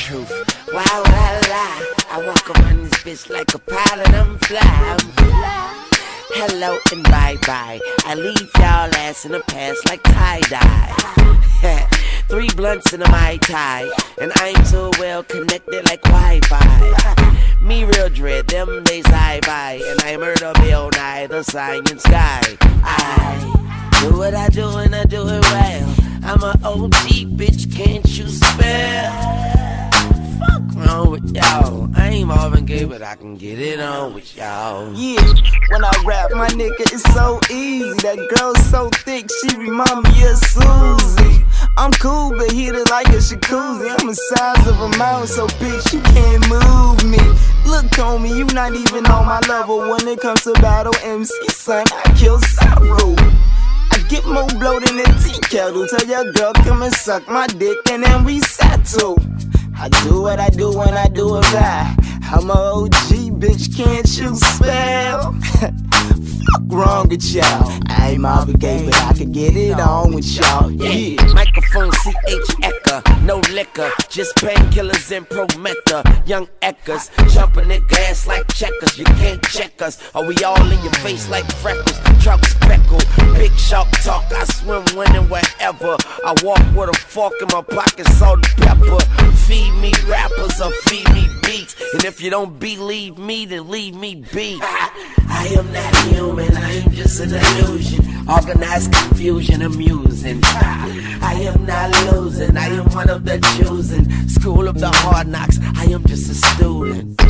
truth. Why would I lie? I walk around this bitch like a pilot, I'm fly. Hello and bye-bye. I leave y'all ass in the past like tie-dye. 3 blunts in a Mai Tai, and I'm so well connected like Wi-Fi. Me real dread, them days high-by, and I murder Bill Nye, the science guy. I do what I do and I do it well. I'm an OG bitch, can't you spell? Fuck wrong with y'all? I ain't Marvin Gaye, but I can get it on with y'all. Yeah, when I rap, my nigga, it's so easy. That girl so thick, she remind me of Susie. I'm cool, but hit it like a jacuzzi. I'm the size of a mountain, so bitch, you can't move me. Look, homie, you not even on my level. When it comes to battle MC, son, I kill Saru. I get more blow than a tea kettle. Tell your girl, come and suck my dick, and then we settle. I do what I do when I do it right. I'm a OG, bitch, can't you spell? Fuck wrong with y'all? I ain't Marvin Gaye, but I can get it on with y'all. Yeah. Microphone CH Ecker, no liquor, just painkillers and Promethor. Young Eckers, jumping the gas like checkers. You can't check us, or we all in your face like freckles. Truck speckle, big shark talk. I swim winning wherever. I walk with a fork in my pocket, salt and pepper. Feed me rappers or feed me beats, and if you don't believe me, then leave me be. I am not human, I am just an illusion. Organized confusion, amusing. I am not losing, I am one of the chosen. School of the hard knocks, I am just a student.